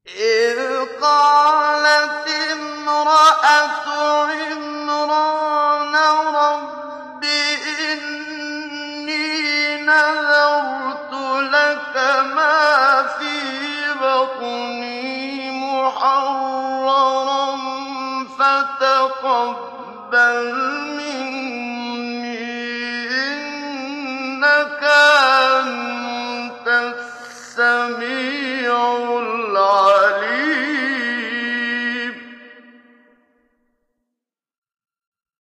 إِذْ قَالَتِ امْرَأَتُ عِمْرَانَ رَبِّ إِنِّي نَذَرْتُ لَكَ مَا فِي بَطْنِي مُحَرَّرًا فَتَقَبَّلْ مِنِّي ۖ إِنَّكَ